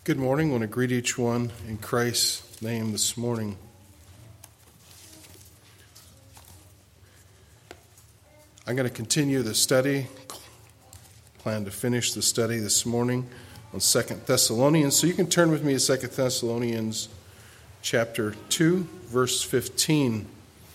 Good morning. I want to greet each one in Christ's name this morning. I'm going to continue the study. Plan to finish the study this morning on 2 Thessalonians. So you can turn with me to 2 Thessalonians chapter 2, verse 15.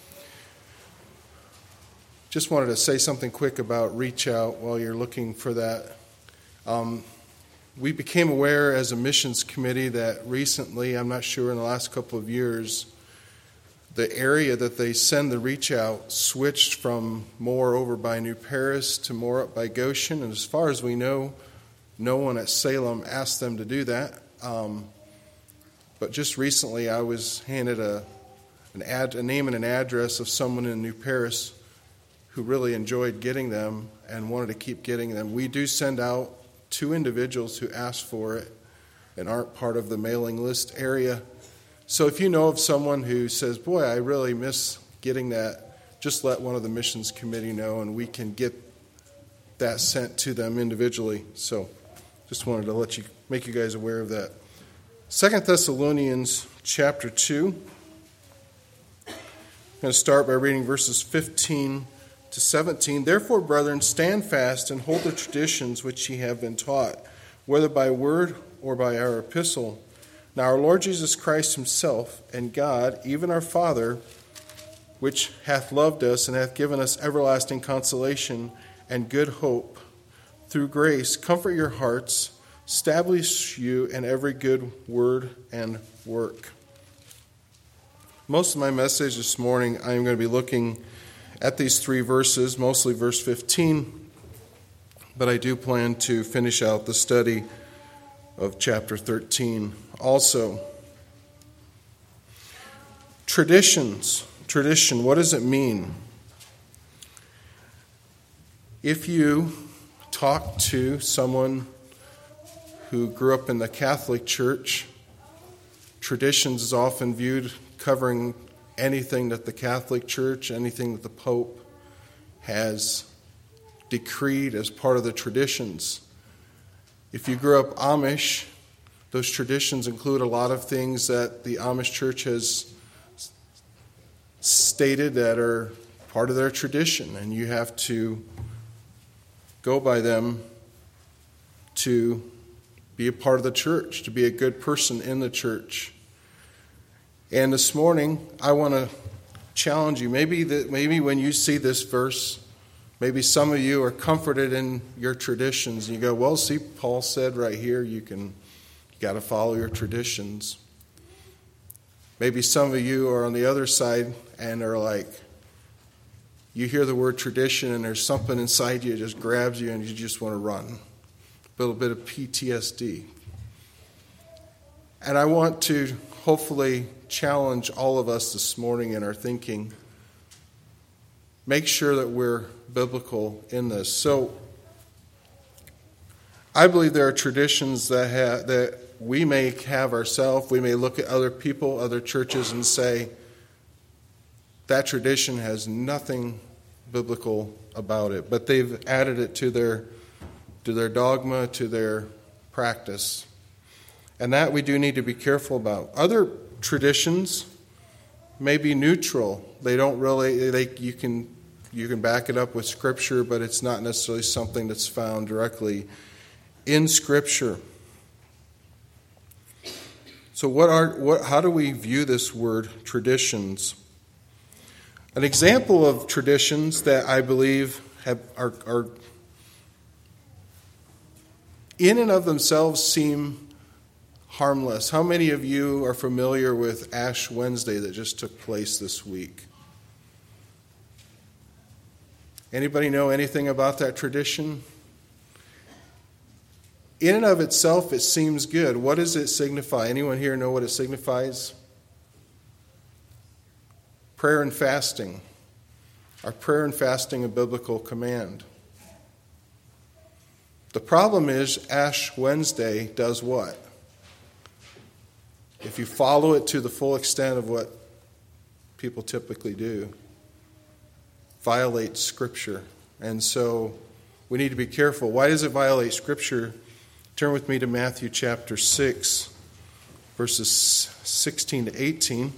Just wanted to say something quick about reach out while you're looking for that. We became aware as a missions committee that recently, I'm not sure in the last couple of years, the area that they send the reach out switched from more over by New Paris to more up by Goshen. And as far as we know, no one at Salem asked them to do that. But just recently I was handed a name and an address of someone in New Paris who really enjoyed getting them and wanted to keep getting them. We do send out 2 individuals who asked for it and aren't part of the mailing list area. So if you know of someone who says, boy, I really miss getting that, just let one of the missions committee know and we can get that sent to them individually. So just wanted to make you guys aware of that. 2 Thessalonians chapter 2. I'm going to start by reading verses 15 to 17. Therefore, brethren, stand fast and hold the traditions which ye have been taught, whether by word or by our epistle. Now our Lord Jesus Christ himself and God, even our Father, which hath loved us and hath given us everlasting consolation and good hope, through grace, comfort your hearts, establish you in every good word and work. Most of my message this morning, I am going to be looking at these 3 verses, mostly verse 15, but I do plan to finish out the study of chapter 13 also. Tradition, what does it mean? If you talk to someone who grew up in the Catholic Church, traditions is often viewed covering anything that the Catholic Church, anything that the Pope has decreed as part of the traditions. If you grew up Amish, those traditions include a lot of things that the Amish Church has stated that are part of their tradition, and you have to go by them to be a part of the church, to be a good person in the church. And this morning, I want to challenge you. Maybe when you see this verse, maybe some of you are comforted in your traditions. And you go, well, see, Paul said right here, you got to follow your traditions. Maybe some of you are on the other side and are like, you hear the word tradition and there's something inside you that just grabs you and you just want to run. A little bit of PTSD. And I want to hopefully challenge all of us this morning in our thinking. Make sure that we're biblical in this. So, I believe there are traditions that we may have ourselves. We may look at other people, other churches, and say, that tradition has nothing biblical about it. But they've added it to their dogma, to their practice. And that we do need to be careful about. Other traditions may be neutral. They don't really, you can back it up with Scripture, but it's not necessarily something that's found directly in Scripture. So how do we view this word traditions? An example of traditions that I believe are in and of themselves seem harmless. How many of you are familiar with Ash Wednesday that just took place this week? Anybody know anything about that tradition? In and of itself, it seems good. What does it signify? Anyone here know what it signifies? Prayer and fasting. Are prayer and fasting a biblical command? The problem is Ash Wednesday does what? If you follow it to the full extent of what people typically do, violates Scripture. And so we need to be careful. Why does it violate Scripture? Turn with me to Matthew chapter 6, verses 16 to 18.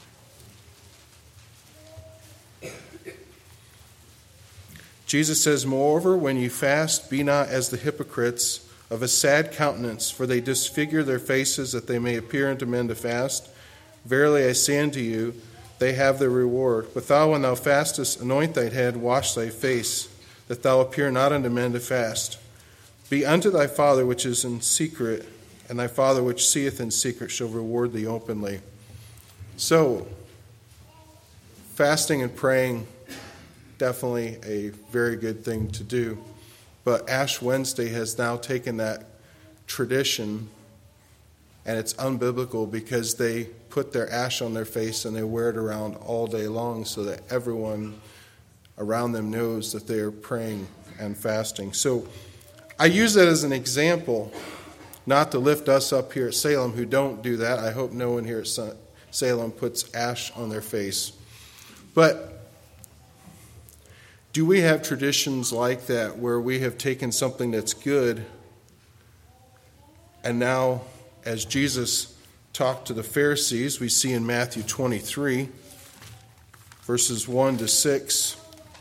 Jesus says, "Moreover, when you fast, be not as the hypocrites of a sad countenance, for they disfigure their faces that they may appear unto men to fast. Verily I say unto you, they have their reward. But thou, when thou fastest, anoint thy head, wash thy face, that thou appear not unto men to fast. Be unto thy Father which is in secret, and thy Father which seeth in secret shall reward thee openly." So, fasting and praying, definitely a very good thing to do. But Ash Wednesday has now taken that tradition, and it's unbiblical because they put their ash on their face and they wear it around all day long so that everyone around them knows that they are praying and fasting. So I use that as an example, not to lift us up here at Salem who don't do that. I hope no one here at Salem puts ash on their face. But do we have traditions like that where we have taken something that's good and now, as Jesus talked to the Pharisees, we see in Matthew 23, verses 1 to 6,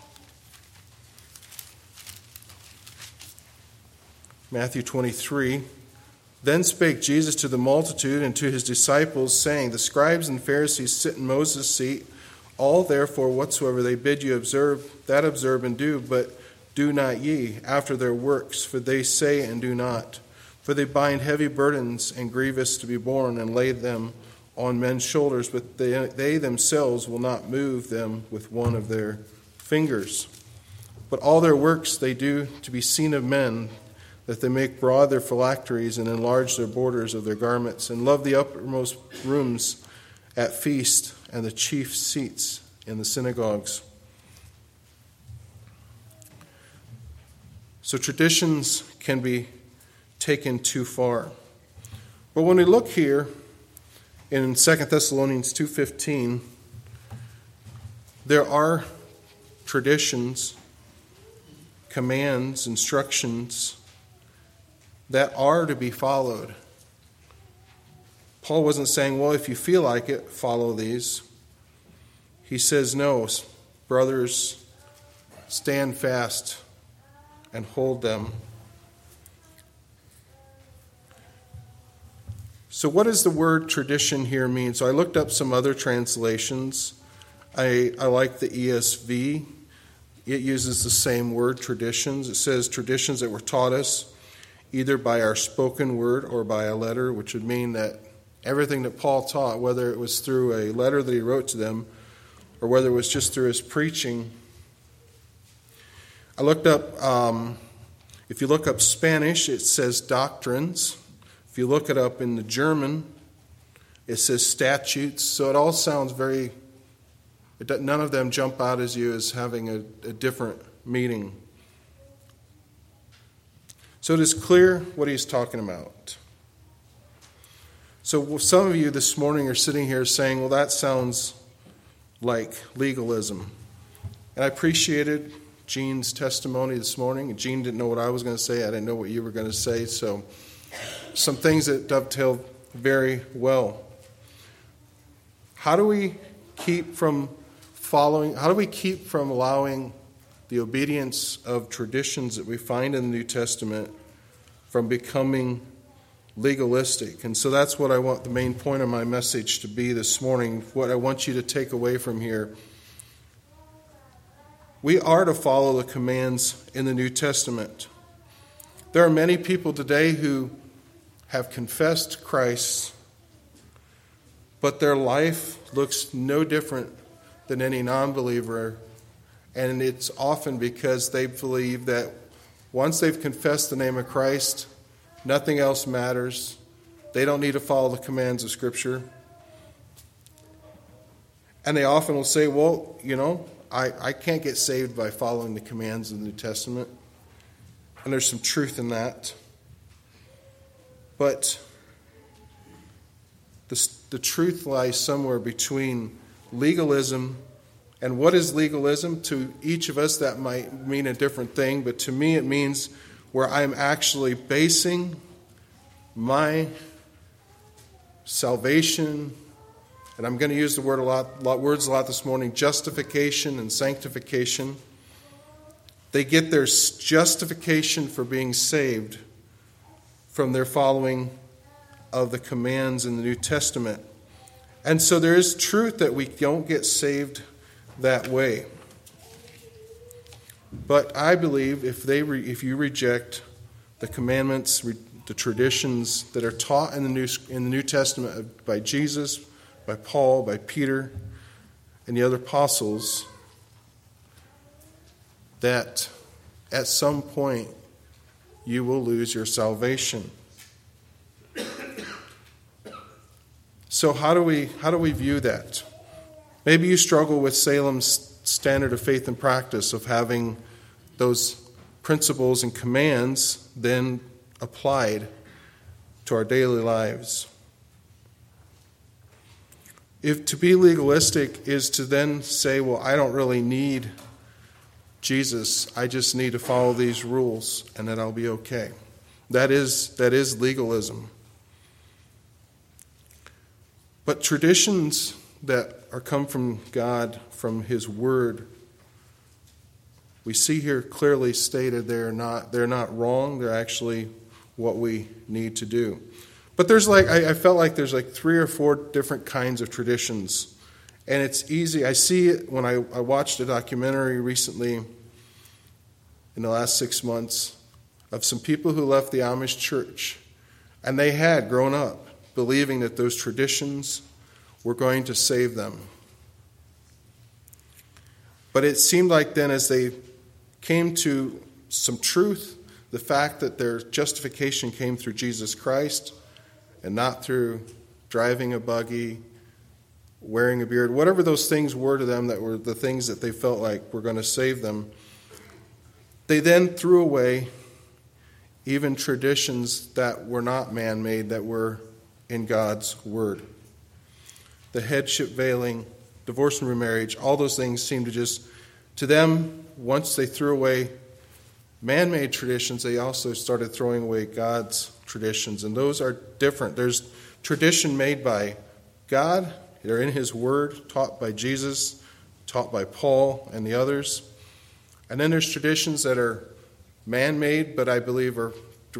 Matthew 23, "Then spake Jesus to the multitude and to his disciples, saying, The scribes and Pharisees sit in Moses' seat. All therefore whatsoever they bid you observe, that observe and do, but do not ye after their works, for they say and do not. For they bind heavy burdens and grievous to be borne, and lay them on men's shoulders, but they themselves will not move them with one of their fingers. But all their works they do to be seen of men, that they make broad their phylacteries and enlarge their borders of their garments, and love the uppermost rooms at feast and the chief seats in the synagogues." So traditions can be taken too far. But when we look here in 2 Thessalonians 2:15, there are traditions, commands, instructions that are to be followed. Paul wasn't saying, well, if you feel like it, follow these. He says, no, brothers, stand fast and hold them. So what does the word tradition here mean? So I looked up some other translations. I like the ESV. It uses the same word, traditions. It says traditions that were taught us either by our spoken word or by a letter, which would mean that everything that Paul taught, whether it was through a letter that he wrote to them or whether it was just through his preaching. I looked up, if you look up Spanish, it says doctrines. If you look it up in the German, it says statutes. So it all sounds none of them jump out as you as having a different meaning. So it is clear what he's talking about. So some of you this morning are sitting here saying, well, that sounds like legalism. And I appreciated Gene's testimony this morning. Gene didn't know what I was going to say. I didn't know what you were going to say. So some things that dovetail very well. How do we keep from allowing the obedience of traditions that we find in the New Testament from becoming legalistic? And so that's what I want the main point of my message to be this morning, what I want you to take away from here. We are to follow the commands in the New Testament. There are many people today who have confessed Christ, but their life looks no different than any non-believer. And it's often because they believe that once they've confessed the name of Christ, nothing else matters. They don't need to follow the commands of Scripture. And they often will say, well, I can't get saved by following the commands of the New Testament. And there's some truth in that. But the truth lies somewhere between legalism and what is legalism. To each of us that might mean a different thing, but to me it means where I'm actually basing my salvation, and I'm going to use the words a lot this morning, justification and sanctification. They get their justification for being saved from their following of the commands in the New Testament. And so there is truth that we don't get saved that way. But I believe if you reject the commandments, the traditions that are taught in the New Testament by Jesus, by Paul, by Peter, and the other apostles, that at some point you will lose your salvation. So how do we view that? Maybe you struggle with Salem's standard of faith and practice of having those principles and commands then applied to our daily lives. If to be legalistic is to then say, well, I don't really need Jesus, I just need to follow these rules and then I'll be okay. That is legalism. But traditions that are come from God, from His Word, we see here clearly stated they're not wrong. They're actually what we need to do. But there's I felt like there's 3 or 4 different kinds of traditions. And it's easy. I see it when I watched a documentary recently in the last 6 months of some people who left the Amish church. And they had grown up believing that those traditions were going to save them. But it seemed like then as they came to some truth, the fact that their justification came through Jesus Christ and not through driving a buggy, wearing a beard, whatever those things were to them that were the things that they felt like were going to save them, they then threw away even traditions that were not man-made, that were in God's Word. The headship veiling, divorce and remarriage, all those things seem to just, to them, once they threw away man-made traditions, they also started throwing away God's traditions. And those are different. There's tradition made by God. They're in His Word, taught by Jesus, taught by Paul and the others. And then there's traditions that are man-made, but I believe are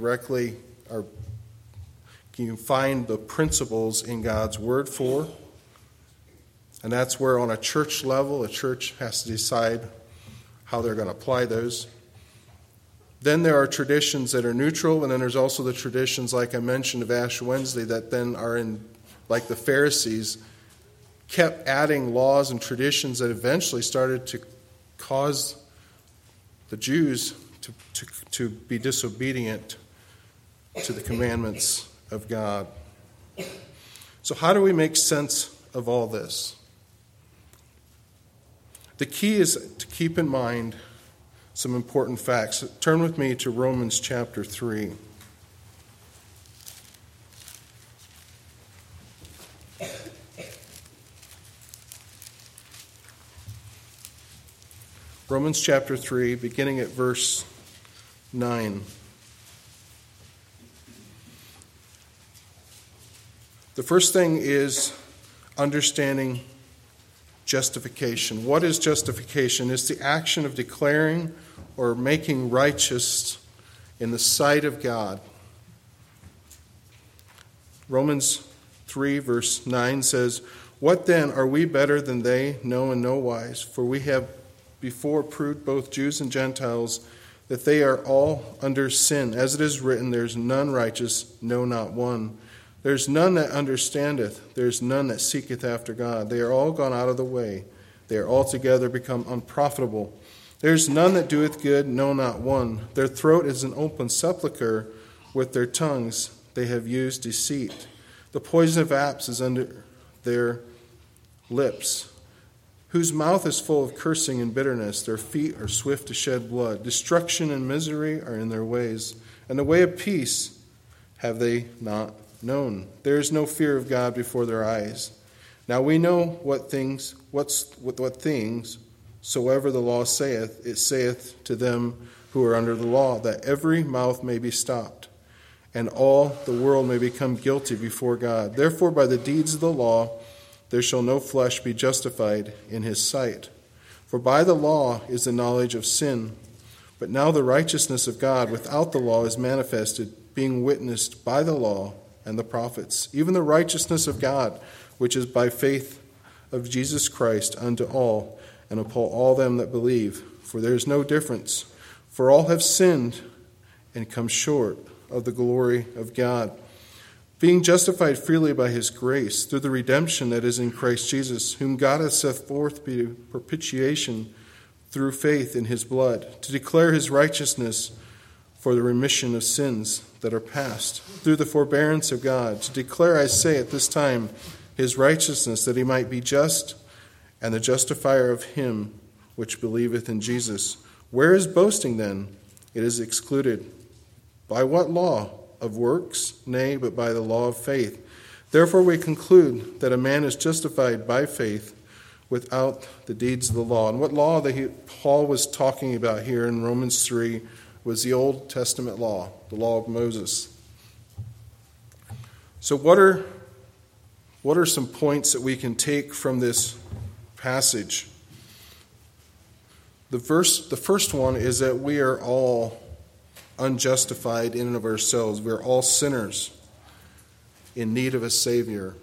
you can find the principles in God's Word for. And that's where on a church level, a church has to decide how they're going to apply those. Then there are traditions that are neutral, and then there's also the traditions, like I mentioned, of Ash Wednesday, that then are in, like the Pharisees, kept adding laws and traditions that eventually started to cause the Jews to be disobedient to the commandments of God. So how do we make sense of all this? The key is to keep in mind some important facts. Turn with me to Romans chapter 3. Romans chapter 3, beginning at verse 9. The first thing is understanding justification. What is justification? It's the action of declaring or making righteous in the sight of God. Romans 3 verse 9 says, "What then, are we better than they? No, in no wise. For we have before proved both Jews and Gentiles that they are all under sin. As it is written, there is none righteous, no, not one. There is none that understandeth, there is none that seeketh after God. They are all gone out of the way. They are altogether become unprofitable. There is none that doeth good, no, not one. Their throat is an open sepulchre. With their tongues they have used deceit. The poison of asps is under their lips, whose mouth is full of cursing and bitterness. Their feet are swift to shed blood. Destruction and misery are in their ways, and the way of peace have they not known. There is no fear of God before their eyes. Now we know what things soever the law saith, it saith to them who are under the law, that every mouth may be stopped, and all the world may become guilty before God. Therefore, by the deeds of the law, there shall no flesh be justified in his sight. For by the law is the knowledge of sin. But now the righteousness of God without the law is manifested, being witnessed by the law and the prophets, even the righteousness of God, which is by faith of Jesus Christ unto all, and upon all them that believe. For there is no difference. For all have sinned and come short of the glory of God, being justified freely by his grace, through the redemption that is in Christ Jesus, whom God hath set forth by propitiation through faith in his blood, to declare his righteousness for the remission of sins that are past, through the forbearance of God, to declare, I say, at this time, his righteousness, that he might be just and the justifier of him which believeth in Jesus. Where is boasting then? It is excluded. By what law? Of works? Nay, but by the law of faith. Therefore we conclude that a man is justified by faith without the deeds of the law. And what law that Paul was talking about here in Romans 3 was the Old Testament law, the law of Moses. So what are some points that we can take from this passage? The first one is that we are all unjustified in and of ourselves. We are all sinners in need of a Savior.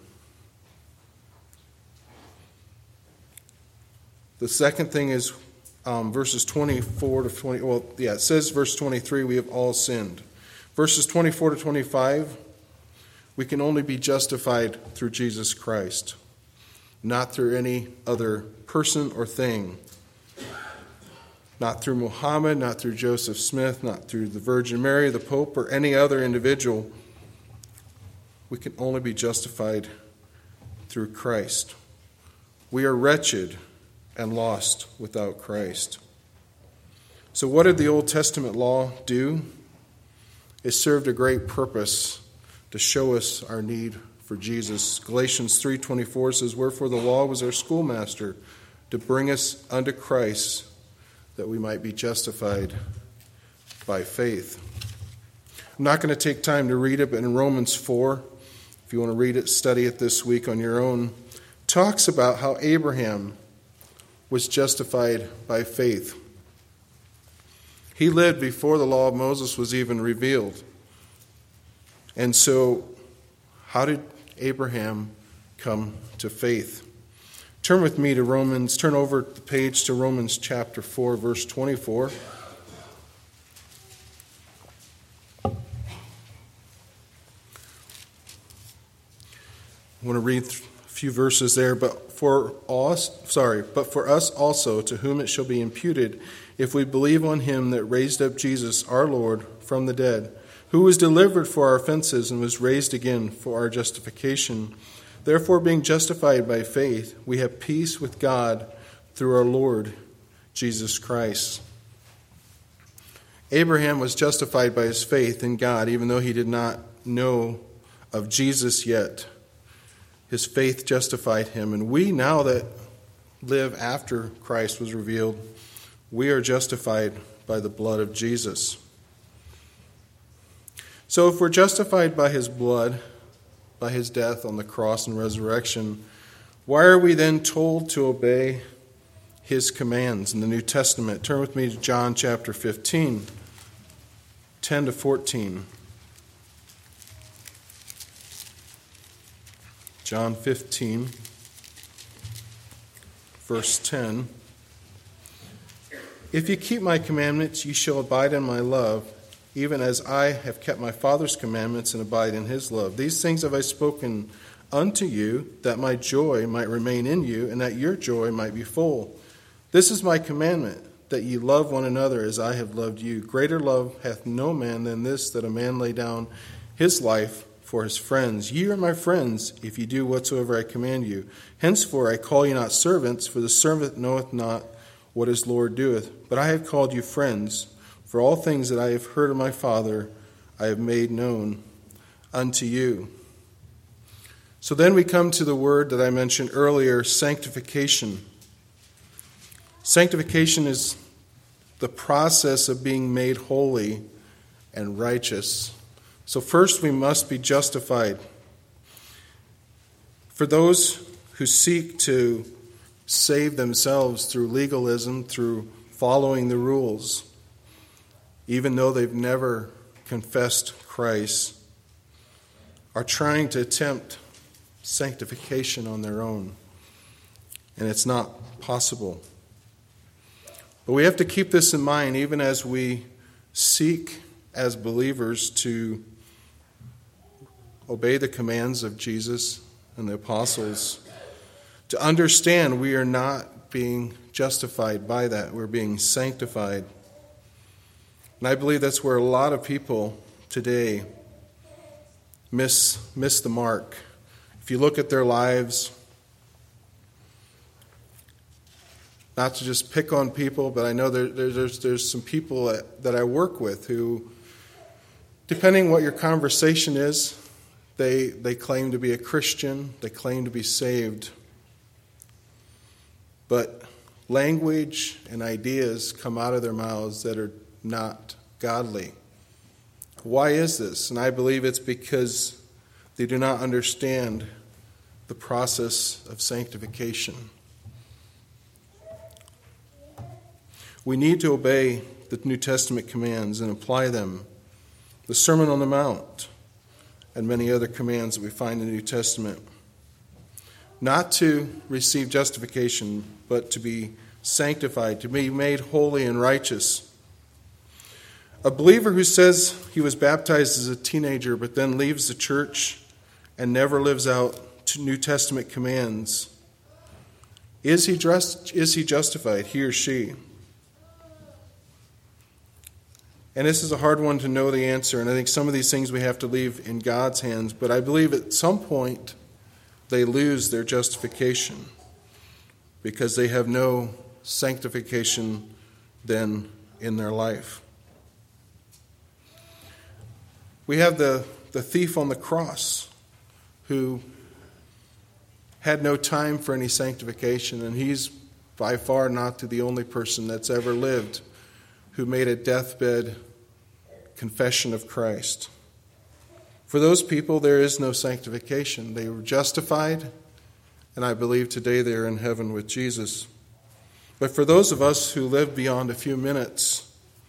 The second thing is verses 24 to 20. Well, yeah, it says verse 23, we have all sinned. Verses 24 to 25, we can only be justified through Jesus Christ, not through any other person or thing. Not through Muhammad, not through Joseph Smith, not through the Virgin Mary, the Pope, or any other individual. We can only be justified through Christ. We are wretched and lost without Christ. So what did the Old Testament law do? It served a great purpose to show us our need for Jesus. Galatians 3:24 says, Wherefore the law was our schoolmaster, to bring us unto Christ, that we might be justified by faith. I'm not going to take time to read it, but in Romans 4, if you want to read it, study it this week on your own, talks about how Abraham was justified by faith. He lived before the law of Moses was even revealed. And so, how did Abraham come to faith? Turn with me to Romans, turn over the page to Romans chapter 4, verse 24. I want to read a few verses there. But for us also, to whom it shall be imputed, if we believe on him that raised up Jesus our Lord from the dead, who was delivered for our offenses and was raised again for our justification. Therefore, being justified by faith, we have peace with God through our Lord Jesus Christ. Abraham was justified by his faith in God, even though he did not know of Jesus yet. His faith justified him. And we, now that live after Christ was revealed, we are justified by the blood of Jesus. So if we're justified by his blood, by his death on the cross and resurrection, why are we then told to obey his commands in the New Testament? Turn with me to John chapter 15, 10 to 14. John 15, verse 10. If you keep my commandments, you shall abide in my love, even as I have kept my Father's commandments and abide in his love. These things have I spoken unto you, that my joy might remain in you, and that your joy might be full. This is my commandment, that ye love one another as I have loved you. Greater love hath no man than this, that a man lay down his life for his friends. Ye are my friends, if ye do whatsoever I command you. Henceforth I call you not servants, for the servant knoweth not what his Lord doeth. But I have called you friends, for all things that I have heard of my Father I have made known unto you. So then we come to the word that I mentioned earlier, sanctification. Sanctification is the process of being made holy and righteous So first we must be justified. For those who seek to save themselves through legalism, through following the rules, even though they've never confessed Christ, are trying to attempt sanctification on their own. And it's not possible. But we have to keep this in mind even as we seek as believers to obey the commands of Jesus and the apostles, to understand we are not being justified by that. We're being sanctified. And I believe that's where a lot of people today miss the mark. If you look at their lives, not to just pick on people, but I know there's some people that I work with who, depending what your conversation is, they claim to be a Christian, they claim to be saved. But language and ideas come out of their mouths that are not godly. Why is this? And I believe it's because they do not understand the process of sanctification. We need to obey the New Testament commands and apply them. The Sermon on the Mount and many other commands that we find in the New Testament. Not to receive justification, but to be sanctified, to be made holy and righteous. A believer who says he was baptized as a teenager but then leaves the church and never lives out New Testament commands, is he justified, he or she? And this is a hard one to know the answer, and I think some of these things we have to leave in God's hands, but I believe at some point they lose their justification because they have no sanctification then in their life. We have the thief on the cross who had no time for any sanctification, and he's by far not the only person that's ever lived who made a deathbed confession of Christ. For those people, there is no sanctification. They were justified, and I believe today they are in heaven with Jesus. But for those of us who live beyond a few minutes,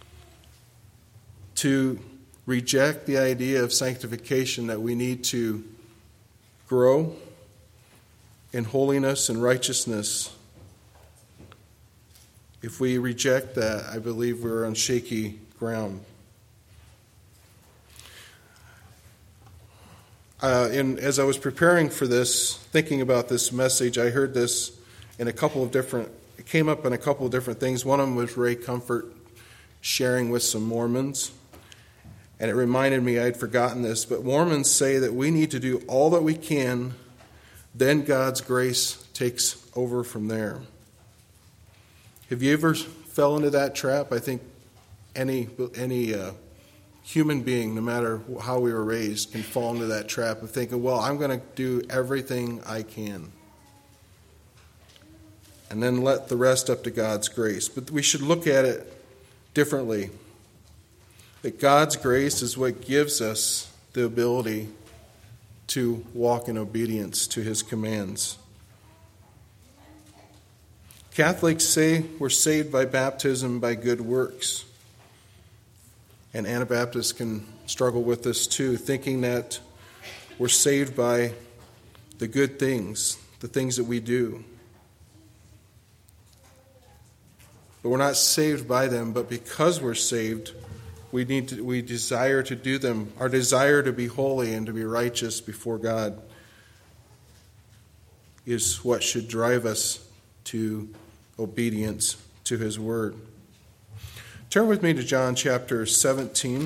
to reject the idea of sanctification, that we need to grow in holiness and righteousness, if we reject that, I believe we're on shaky ground. As I was preparing for this, thinking about this message, I heard this in it came up in a couple of different things. One of them was Ray Comfort sharing with some Mormons. And it reminded me, I'd forgotten this, but Mormons say that we need to do all that we can, then God's grace takes over from there. Have you ever fell into that trap? I think any human being, no matter how we were raised, can fall into that trap of thinking, well, I'm going to do everything I can. And then let the rest up to God's grace. But we should look at it differently. That God's grace is what gives us the ability to walk in obedience to His commands. Catholics say we're saved by baptism by good works. And Anabaptists can struggle with this too, thinking that we're saved by the good things, the things that we do. But we're not saved by them, but because we're saved, we desire to do them. Our desire to be holy and to be righteous before God is what should drive us to obedience to His word. Turn with me to John chapter 17.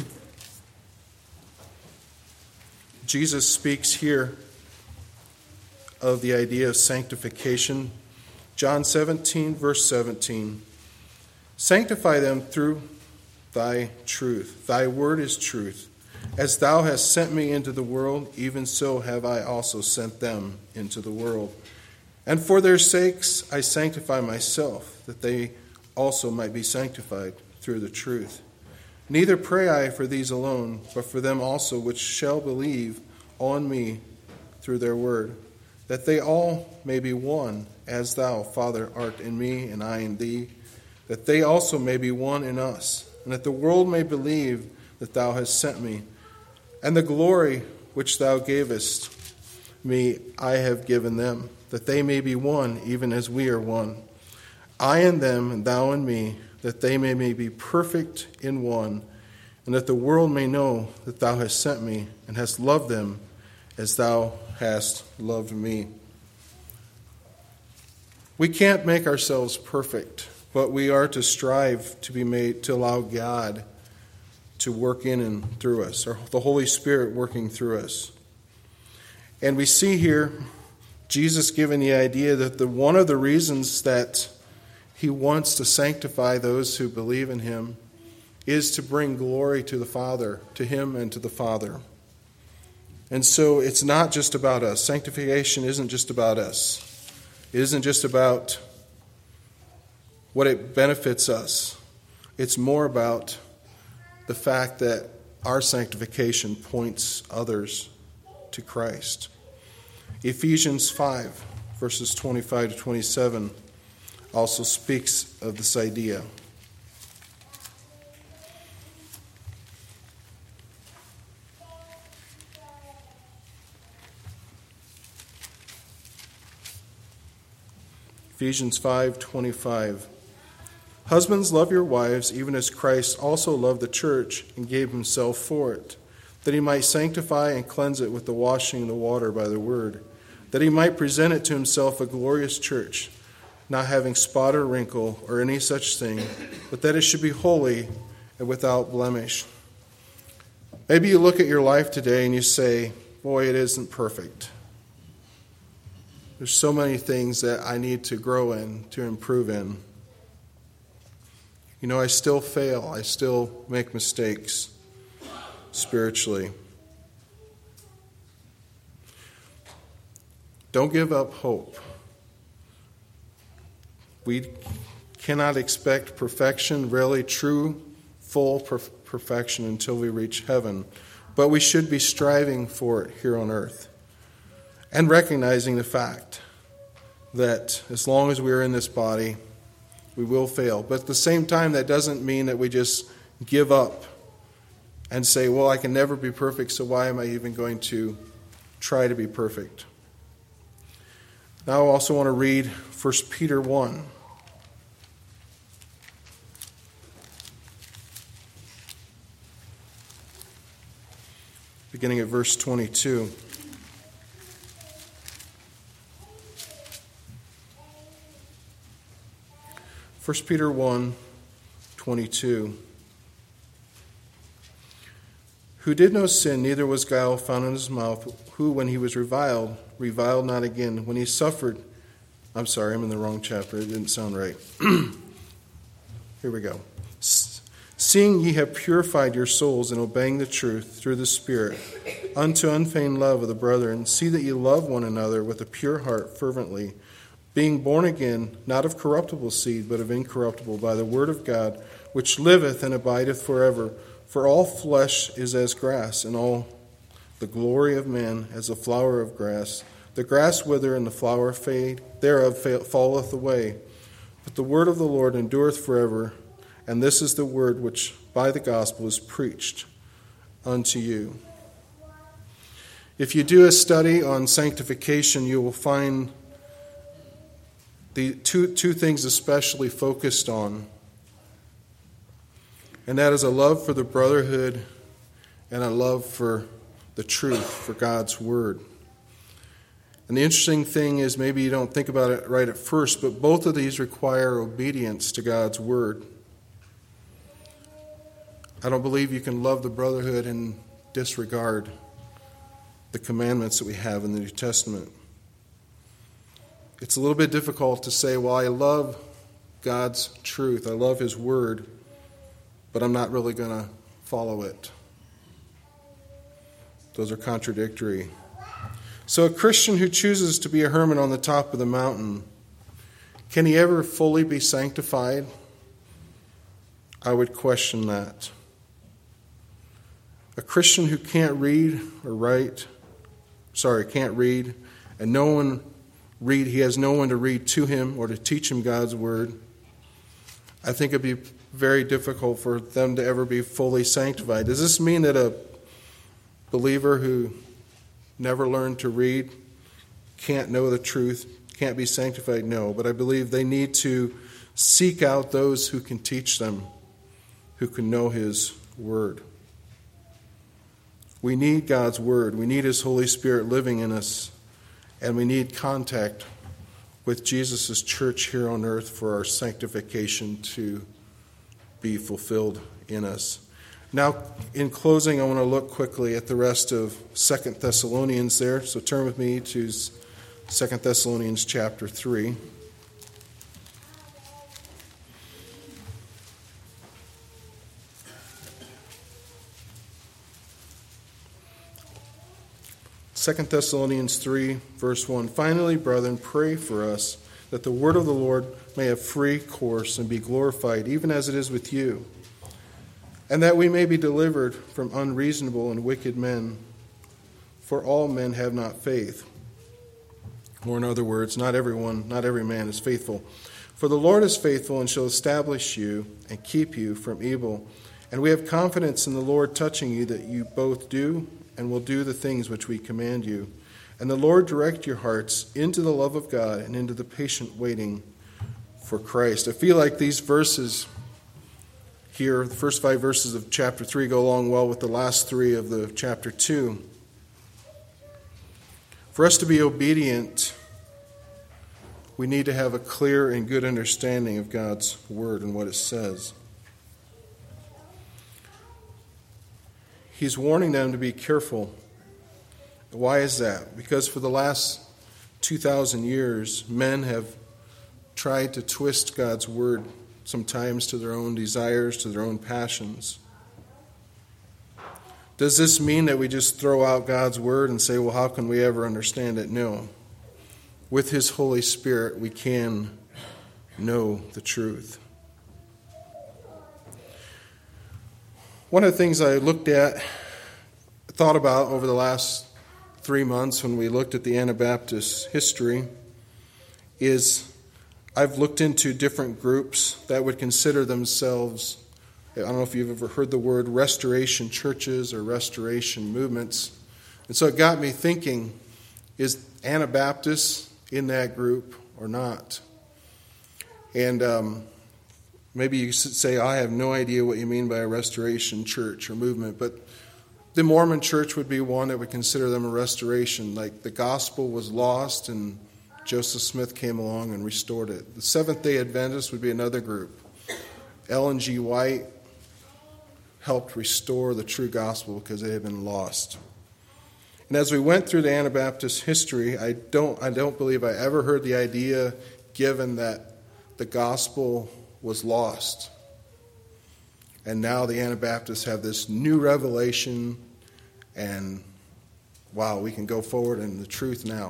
Jesus speaks here of the idea of sanctification. John 17, verse 17. Sanctify them through thy truth. Thy word is truth. As thou hast sent me into the world, even so have I also sent them into the world. And for their sakes I sanctify myself, that they also might be sanctified through the truth. Neither pray I for these alone, but for them also which shall believe on me through their word, that they all may be one, as thou, Father, art in me, and I in thee, that they also may be one in us, and that the world may believe that thou hast sent me. And the glory which thou gavest me I have given them, that they may be one, even as we are one. I in them, and thou in me, that they may be perfect in one, and that the world may know that thou hast sent me, and hast loved them as thou hast loved me. We can't make ourselves perfect, but we are to strive to be made, to allow God to work in and through us, or the Holy Spirit working through us. And we see here Jesus giving the idea that one of the reasons that he wants to sanctify those who believe in him is to bring glory to the Father, to him and to the Father. And so it's not just about us. Sanctification isn't just about us. It isn't just about what it benefits us. It's more about the fact that our sanctification points others to Christ. Ephesians 5, verses 25 to 27, also speaks of this idea. Ephesians 5:25. Husbands, love your wives, even as Christ also loved the church and gave himself for it, that he might sanctify and cleanse it with the washing of the water by the word, that he might present it to himself a glorious church, not having spot or wrinkle or any such thing, but that it should be holy and without blemish. Maybe you look at your life today and you say, boy, it isn't perfect. There's so many things that I need to grow in, to improve in. You know, I still fail. I still make mistakes spiritually. Don't give up hope. We cannot expect perfection, really true, full perfection until we reach heaven. But we should be striving for it here on earth. And recognizing the fact that as long as we are in this body, we will fail. But at the same time, that doesn't mean that we just give up and say, well, I can never be perfect, so why am I even going to try to be perfect? Now I also want to read 1 Peter 1. Beginning at verse 22. First Peter 1:22. Who did no sin, neither was guile found in his mouth, who, when he was reviled not again. When he suffered, I'm sorry, I'm in the wrong chapter, it didn't sound right. Here we go. Seeing ye have purified your souls in obeying the truth through the Spirit, unto unfeigned love of the brethren, see that ye love one another with a pure heart fervently, being born again, not of corruptible seed, but of incorruptible, by the word of God, which liveth and abideth forever. For all flesh is as grass, and all the glory of man as a flower of grass. The grass wither, and the flower fade, thereof falleth away. But the word of the Lord endureth forever, and this is the word which by the gospel is preached unto you. If you do a study on sanctification, you will find the two things especially focused on, and that is a love for the brotherhood and a love for the truth, for God's word. And the interesting thing is, maybe you don't think about it right at first, but both of these require obedience to God's word. I don't believe you can love the brotherhood and disregard the commandments that we have in the New Testament. It's a little bit difficult to say, well, I love God's truth, I love his word, but I'm not really going to follow it. Those are contradictory. So a Christian who chooses to be a hermit on the top of the mountain, can he ever fully be sanctified? I would question that. A Christian who can't read, and he has no one to read to him or to teach him God's word, I think it'd be very difficult for them to ever be fully sanctified. Does this mean that a believer who never learned to read can't know the truth, can't be sanctified? No, but I believe they need to seek out those who can teach them, who can know his word. We need God's word. We need his Holy Spirit living in us, and we need contact with Jesus' church here on earth for our sanctification to be fulfilled in us. Now, in closing, I want to look quickly at the rest of 2 Thessalonians there. So turn with me to 2 Thessalonians chapter 3. Second Thessalonians 3, verse 1. Finally, brethren, pray for us, that the word of the Lord may have free course and be glorified, even as it is with you, and that we may be delivered from unreasonable and wicked men. For all men have not faith. Or in other words, not every man is faithful. For the Lord is faithful and shall establish you and keep you from evil. And we have confidence in the Lord touching you, that you both do and will do the things which we command you. And the Lord direct your hearts into the love of God and into the patient waiting for Christ. I feel like these verses here, the first 5 verses of chapter 3, go along well with the last 3 of the chapter 2. For us to be obedient, we need to have a clear and good understanding of God's word and what it says. He's warning them to be careful. Why is that? Because for the last 2,000 years, men have tried to twist God's word sometimes to their own desires, to their own passions. Does this mean that we just throw out God's word and say, well, how can we ever understand it? No. With his Holy Spirit, we can know the truth. One of the things I thought about over the last 3 months when we looked at the Anabaptist history is I've looked into different groups that would consider themselves, I don't know if you've ever heard the word restoration churches or restoration movements. And so it got me thinking, is Anabaptists in that group or not? And maybe you should say, I have no idea what you mean by a restoration church or movement, but the Mormon church would be one that would consider them a restoration. Like the gospel was lost and Joseph Smith came along and restored it. The Seventh-day Adventists would be another group. Ellen G. White helped restore the true gospel because it had been lost. And as we went through the Anabaptist history, I don't believe I ever heard the idea given that the gospel was lost. And now the Anabaptists have this new revelation, and wow, we can go forward in the truth now.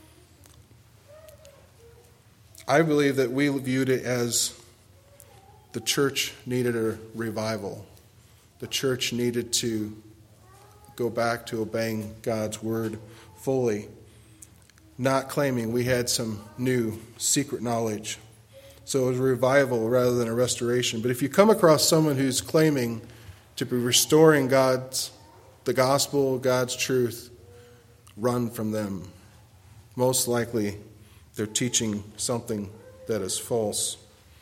I believe that we viewed it as the church needed a revival. The church needed to go back to obeying God's word fully, not claiming we had some new secret knowledge. So it was a revival rather than a restoration. But if you come across someone who's claiming to be restoring the gospel, God's truth, run from them. Most likely they're teaching something that is false.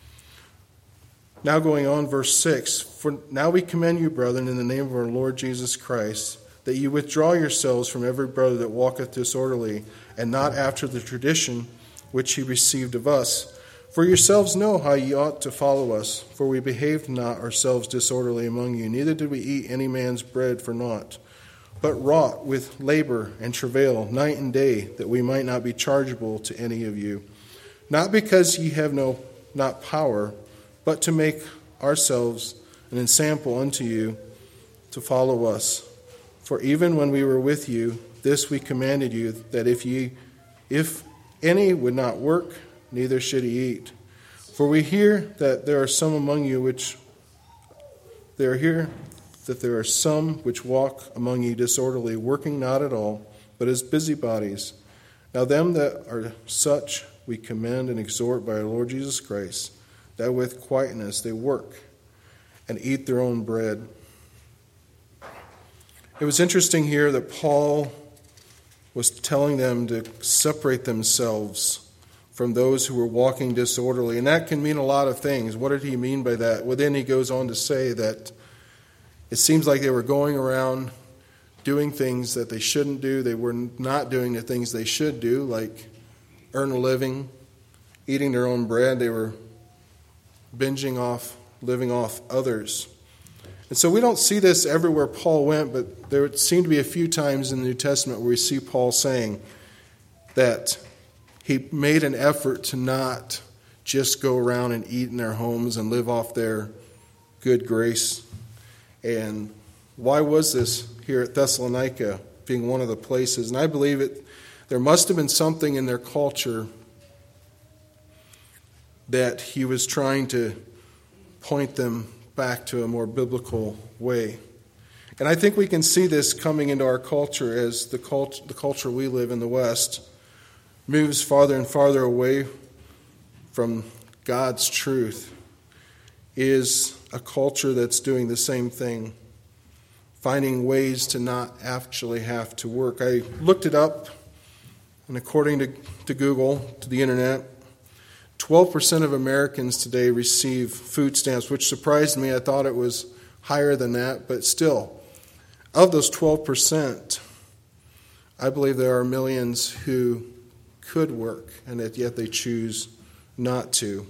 Now going on, verse 6. For now we commend you, brethren, in the name of our Lord Jesus Christ, that you withdraw yourselves from every brother that walketh disorderly, and not after the tradition which he received of us. For yourselves know how ye ought to follow us, for we behaved not ourselves disorderly among you, neither did we eat any man's bread for naught, but wrought with labor and travail night and day, that we might not be chargeable to any of you. Not because ye have not power, but to make ourselves an ensample unto you to follow us. For even when we were with you, this we commanded you, that if any would not work, neither should he eat. For we hear that there are some among you that there are some which walk among you disorderly, working not at all, but as busybodies. Now them that are such we commend and exhort by our Lord Jesus Christ, that with quietness they work and eat their own bread. It was interesting here that Paul was telling them to separate themselves from those who were walking disorderly. And that can mean a lot of things. What did he mean by that? Well, then he goes on to say that it seems like they were going around doing things that they shouldn't do. They were not doing the things they should do, like earn a living, eating their own bread. They were binging off, living off others. And so we don't see this everywhere Paul went, but there seem to be a few times in the New Testament where we see Paul saying that he made an effort to not just go around and eat in their homes and live off their good grace. And why was this here at Thessalonica being one of the places? And I believe there must have been something in their culture that he was trying to point them back to a more biblical way. And I think we can see this coming into our culture as the culture we live in the West moves farther and farther away from God's truth, is a culture that's doing the same thing, finding ways to not actually have to work. I looked it up, and according to Google, to the internet, 12% of Americans today receive food stamps, which surprised me. I thought it was higher than that, but still, of those 12%, I believe there are millions who could work, and yet they choose not to.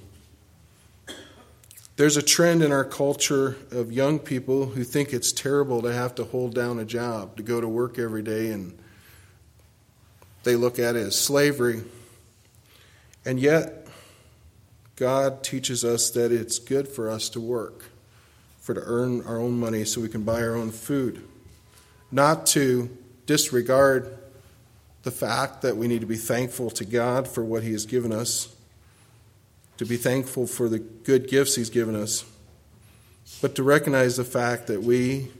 There's a trend in our culture of young people who think it's terrible to have to hold down a job, to go to work every day, and they look at it as slavery. And yet, God teaches us that it's good for us to work, to earn our own money so we can buy our own food. Not to disregard the fact that we need to be thankful to God for what He has given us, to be thankful for the good gifts He's given us, but to recognize the fact that we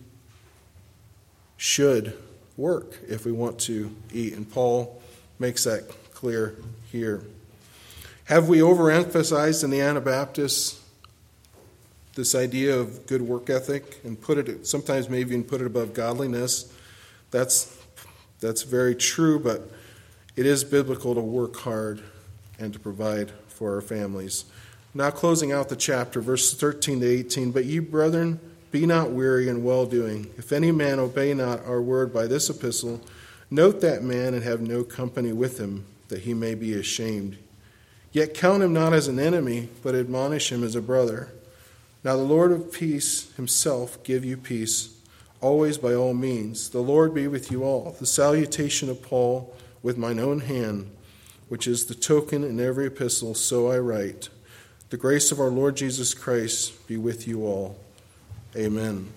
should work if we want to eat. And Paul makes that clear here. Have we overemphasized in the Anabaptists this idea of good work ethic and sometimes maybe even put it above godliness? That's very true, but it is biblical to work hard and to provide for our families. Now closing out the chapter, verses 13 to 18, "But ye, brethren, be not weary in well-doing. If any man obey not our word by this epistle, note that man and have no company with him, that he may be ashamed. Yet count him not as an enemy, but admonish him as a brother. Now the Lord of peace himself give you peace, always by all means. The Lord be with you all. The salutation of Paul with mine own hand, which is the token in every epistle, so I write. The grace of our Lord Jesus Christ be with you all. Amen."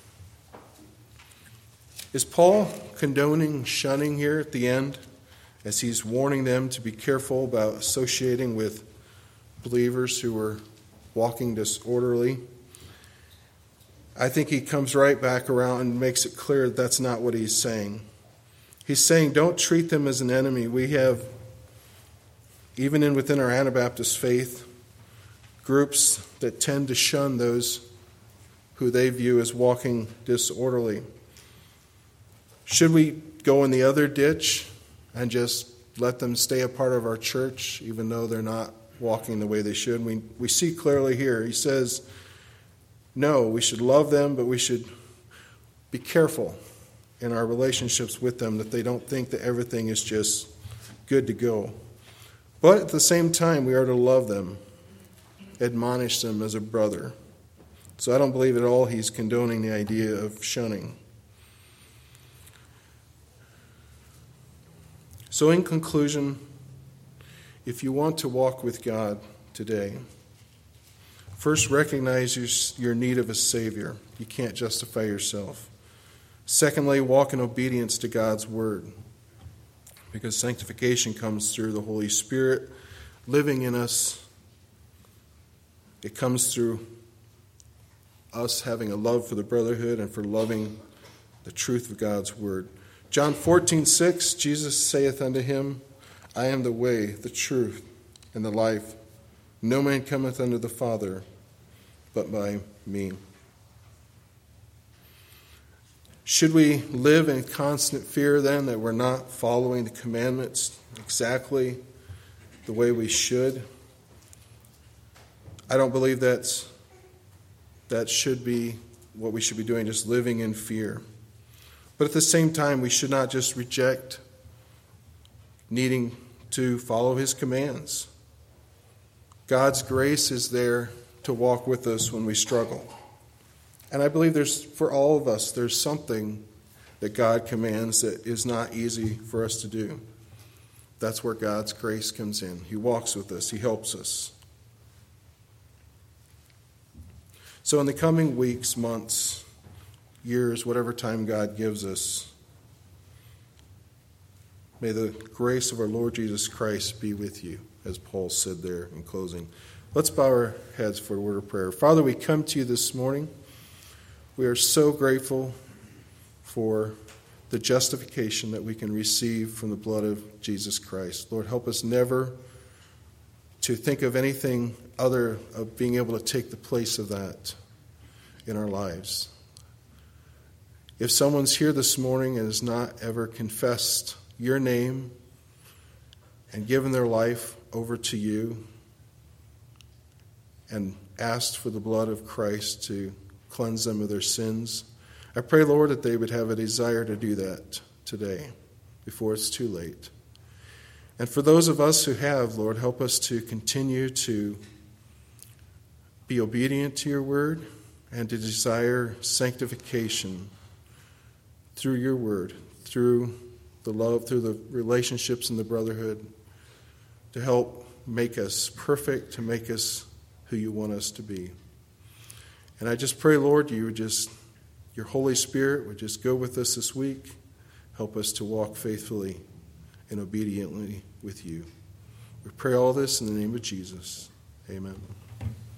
Is Paul condoning shunning here at the end, as he's warning them to be careful about associating with believers who are walking disorderly? I think he comes right back around and makes it clear that that's not what he's saying. He's saying don't treat them as an enemy. We have, even within our Anabaptist faith, groups that tend to shun those who they view as walking disorderly. Should we go in the other ditch and just let them stay a part of our church, even though they're not walking the way they should? We see clearly here, he says, no, we should love them, but we should be careful in our relationships with them, that they don't think that everything is just good to go. But at the same time, we are to love them, admonish them as a brother. So I don't believe at all he's condoning the idea of shunning. So in conclusion, if you want to walk with God today, first recognize your need of a Savior. You can't justify yourself. Secondly, walk in obedience to God's Word, because sanctification comes through the Holy Spirit living in us. It comes through us having a love for the brotherhood and for loving the truth of God's word. John 14:6, Jesus saith unto him, I am the way, the truth, and the life. No man cometh unto the Father but by me. Should we live in constant fear then that we're not following the commandments exactly the way we should? I don't believe that should be what we should be doing, just living in fear. But at the same time, we should not just reject needing to follow his commands. God's grace is there to walk with us when we struggle. And I believe for all of us, there's something that God commands that is not easy for us to do. That's where God's grace comes in. He walks with us. He helps us. So in the coming weeks, months, years, whatever time God gives us, may the grace of our Lord Jesus Christ be with you, as Paul said there in closing. Let's bow our heads for a word of prayer. Father, we come to you this morning. We are so grateful for the justification that we can receive from the blood of Jesus Christ. Lord, help us never to think of anything other of being able to take the place of that in our lives. If someone's here this morning and has not ever confessed your name and given their life over to you and asked for the blood of Christ to cleanse them of their sins, I pray, Lord, that they would have a desire to do that today before it's too late. And for those of us who have, Lord, help us to continue to be obedient to your word and to desire sanctification through your word, through the love, through the relationships in the brotherhood, to help make us perfect, to make us who you want us to be. And I just pray, Lord, your Holy Spirit would just go with us this week, help us to walk faithfully and obediently with you. We pray all this in the name of Jesus. Amen.